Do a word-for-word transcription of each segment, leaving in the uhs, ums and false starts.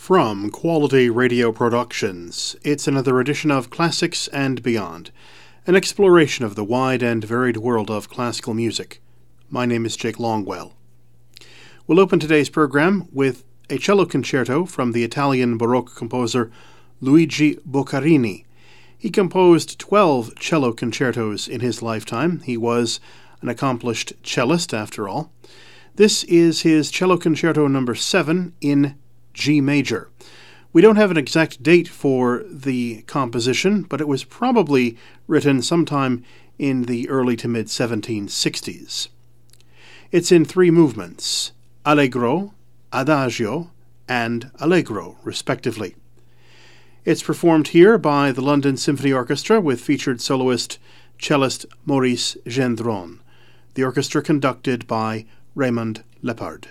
From Quality Radio Productions, it's another edition of Classics and Beyond, an exploration of the wide and varied world of classical music. My name is Jake Longwell. We'll open today's program with a cello concerto from the Italian Baroque composer Luigi Boccarini. He composed twelve cello concertos in his lifetime. He was an accomplished cellist, after all. This is his cello concerto number seven in G major. We don't have an exact date for the composition, but it was probably written sometime in the early to mid seventeen sixties. It's in three movements, allegro, adagio, and allegro, respectively. It's performed here by the London Symphony Orchestra with featured soloist cellist Maurice Gendron. The orchestra conducted by Raymond Lepard.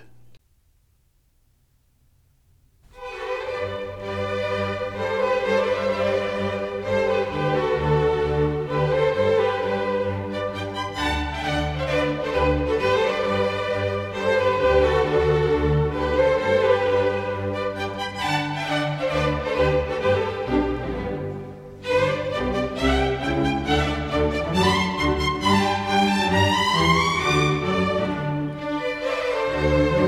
Thank you.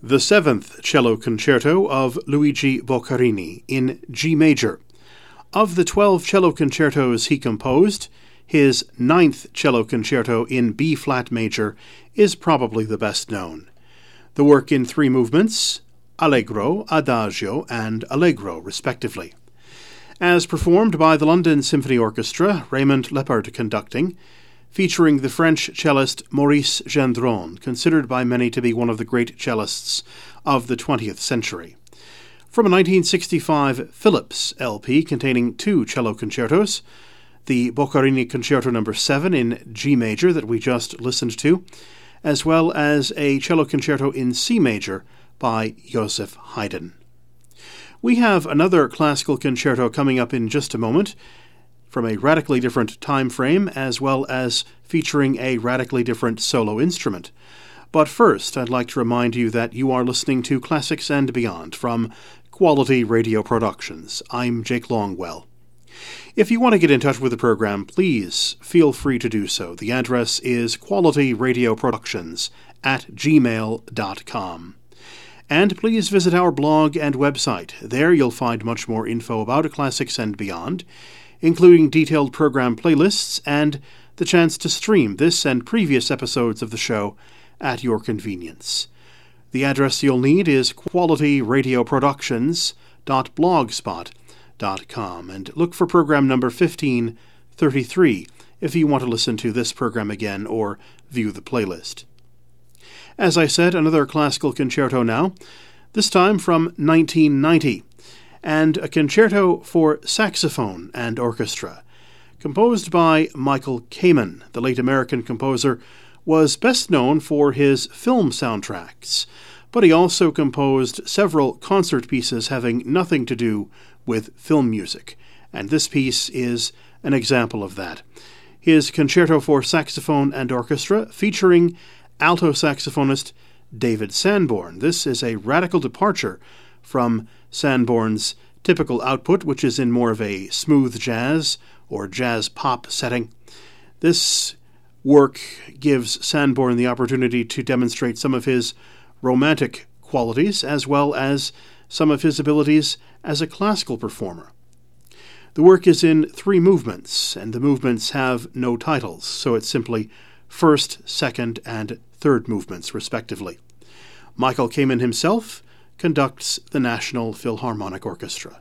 the Seventh Cello Concerto of Luigi Boccherini in G major. Of the twelve cello concertos he composed, his ninth cello concerto in B-flat major is probably the best known. The work in three movements, Allegro, Adagio, and Allegro, respectively. As performed by the London Symphony Orchestra, Raymond Leppard conducting, featuring the French cellist Maurice Gendron, considered by many to be one of the great cellists of the twentieth century. From a nineteen sixty-five Philips L P containing two cello concertos, the Boccherini Concerto number seven in G major that we just listened to, as well as a cello concerto in C major by Joseph Haydn. We have another classical concerto coming up in just a moment, from a radically different time frame, as well as featuring a radically different solo instrument. But first, I'd like to remind you that you are listening to Classics and Beyond from Quality Radio Productions. I'm Jake Longwell. If you want to get in touch with the program, please feel free to do so. The address is qualityradioproductions at gmail dot com. And please visit our blog and website. There you'll find much more info about Classics and Beyond, including detailed program playlists and the chance to stream this and previous episodes of the show at your convenience. The address you'll need is qualityradioproductions dot blogspot dot com, and look for program number fifteen thirty-three if you want to listen to this program again or view the playlist. As I said, another classical concerto now, this time from nineteen ninety. And a concerto for saxophone and orchestra. Composed by Michael Kamen, the late American composer was best known for his film soundtracks, but he also composed several concert pieces having nothing to do with film music, and this piece is an example of that. His concerto for saxophone and orchestra, featuring alto saxophonist David Sanborn. This is a radical departure from Sanborn's typical output, which is in more of a smooth jazz or jazz pop setting. This work gives Sanborn the opportunity to demonstrate some of his romantic qualities as well as some of his abilities as a classical performer. The work is in three movements, and the movements have no titles, so it's simply first, second, and third movements, respectively. Michael Kamen himself conducts the National Philharmonic Orchestra.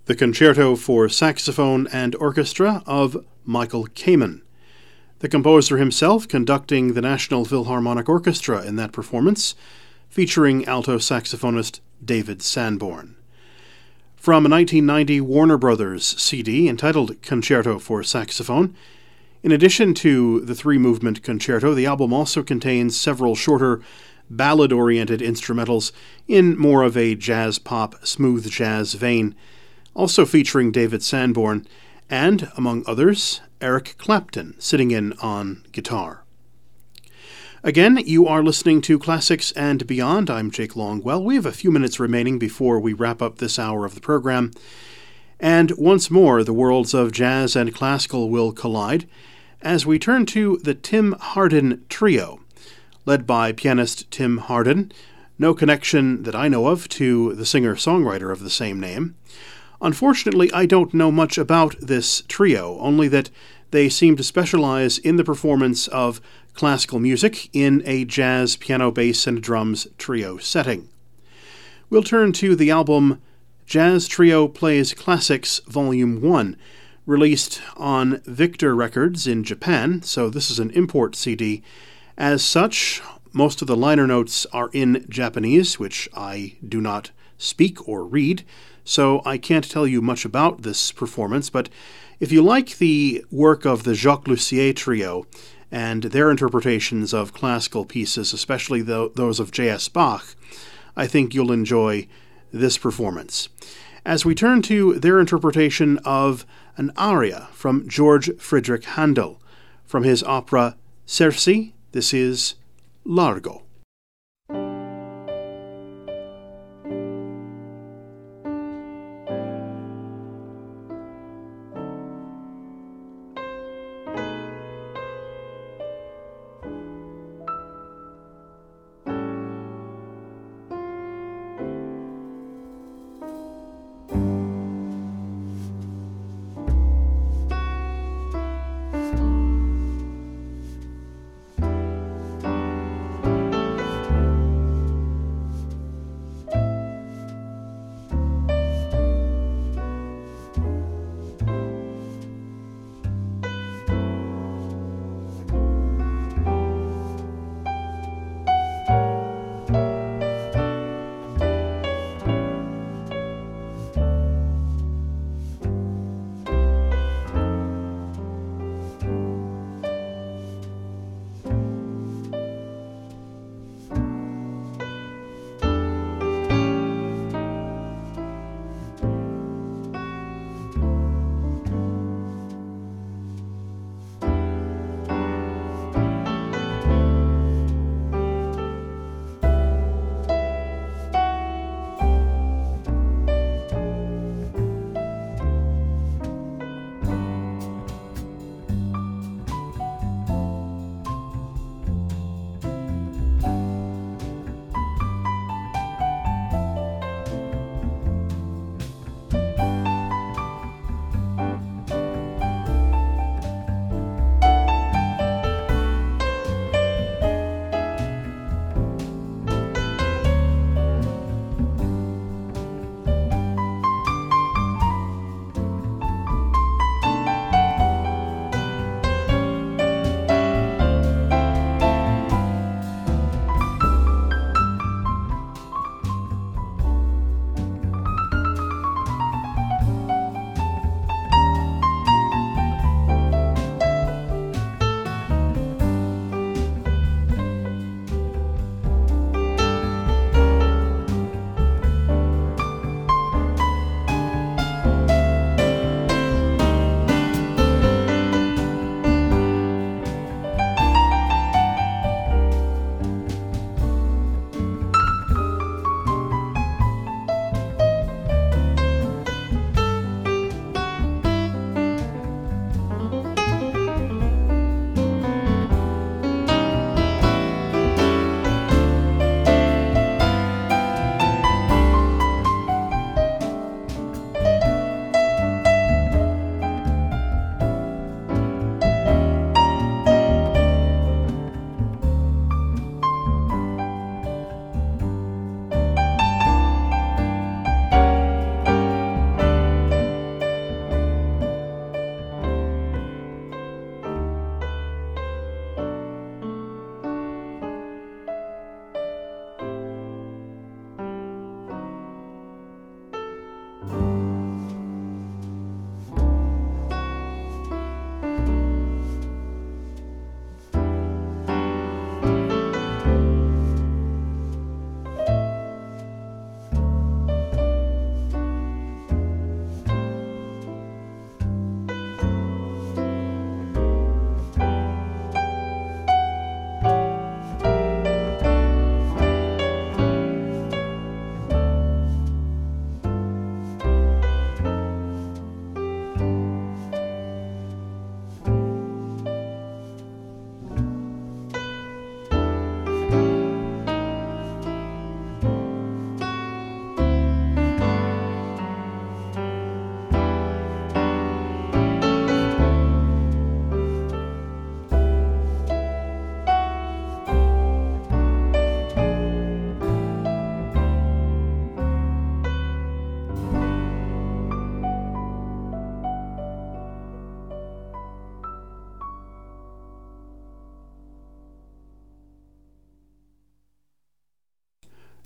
the Concerto for Saxophone and Orchestra of Michael Kamen. The composer himself conducting the National Philharmonic Orchestra in that performance, featuring alto saxophonist David Sanborn. From a nineteen ninety Warner Brothers C D entitled Concerto for Saxophone, in addition to the three-movement concerto, the album also contains several shorter, ballad-oriented instrumentals in more of a jazz-pop, smooth jazz vein, also featuring David Sanborn, and, among others, Eric Clapton sitting in on guitar. Again, you are listening to Classics and Beyond. I'm Jake Longwell. We have a few minutes remaining before we wrap up this hour of the program. And once more, the worlds of jazz and classical will collide as we turn to the Tim Hardin Trio, led by pianist Tim Hardin, no connection that I know of to the singer-songwriter of the same name. Unfortunately, I don't know much about this trio, only that they seem to specialize in the performance of classical music in a jazz, piano, bass, and drums trio setting. We'll turn to the album Jazz Trio Plays Classics Volume one, released on Victor Records in Japan, so this is an import C D. As such, most of the liner notes are in Japanese, which I do not speak or read, so I can't tell you much about this performance, but if you like the work of the Jacques Lussier Trio and their interpretations of classical pieces, especially the, those of J S Bach, I think you'll enjoy this performance. As we turn to their interpretation of an aria from George Friedrich Handel, from his opera Circe, this is Largo.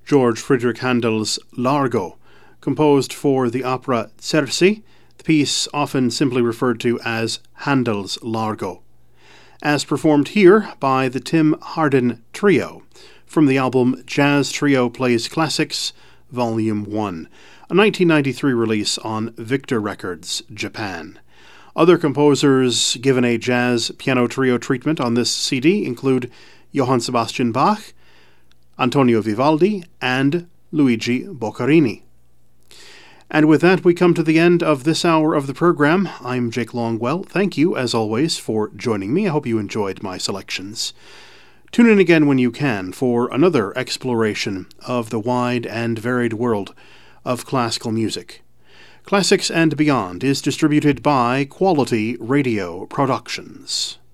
George Friedrich Handel's Largo, composed for the opera Circe, the piece often simply referred to as Handel's Largo, as performed here by the Tim Hardin Trio, from the album Jazz Trio Plays Classics, Volume one, a nineteen ninety-three release on Victor Records, Japan. Other composers given a jazz piano trio treatment on this C D include Johann Sebastian Bach, Antonio Vivaldi, and Luigi Boccherini. And with that, we come to the end of this hour of the program. I'm Jake Longwell. Thank you, as always, for joining me. I hope you enjoyed my selections. Tune in again when you can for another exploration of the wide and varied world of classical music. Classics and Beyond is distributed by Quality Radio Productions.